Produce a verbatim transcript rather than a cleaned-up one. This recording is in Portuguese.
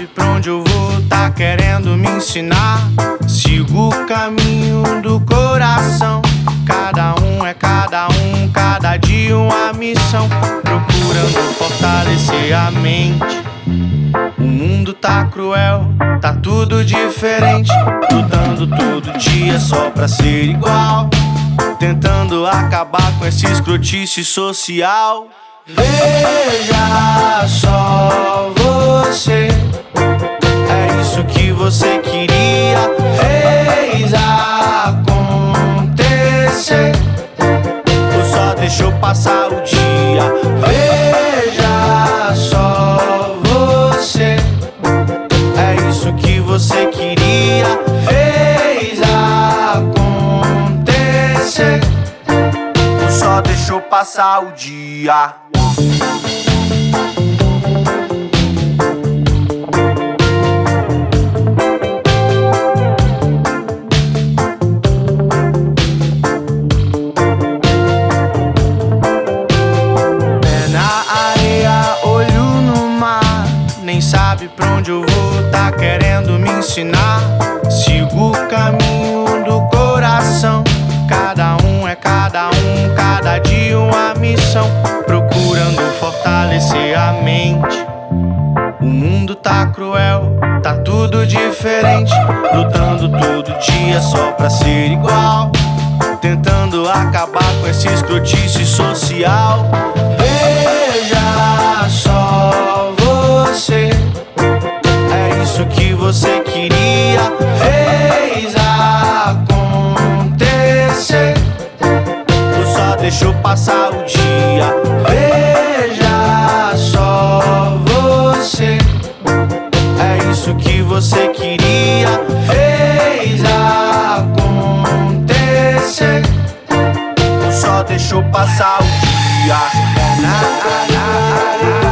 sabe pra onde eu vou, tá querendo me ensinar. Sigo o caminho do coração. Cada um é cada um, cada dia uma missão. Procurando fortalecer a mente. O mundo tá cruel, tá tudo diferente. Lutando todo dia só pra ser igual. Tentando acabar com esse escrotice social. Veja só você, é isso que você queria. Fez acontecer, ou só deixou passar o dia. Veja só você, é isso que você queria. Fez acontecer, ou só deixou passar o dia. Nem sabe pra onde eu vou, tá querendo me ensinar. Sigo o caminho do coração. Cada um é cada um, cada dia uma missão. Procurando fortalecer a mente. O mundo tá cruel, tá tudo diferente. Lutando todo dia só pra ser igual. Tentando acabar com esse escrotice social. Veja só você, é isso que você queria. Fez acontecer, ou só deixou passar o dia. Veja só você, é isso que você queria. Fez acontecer, ou só deixou passar o dia. Na, na, na, na.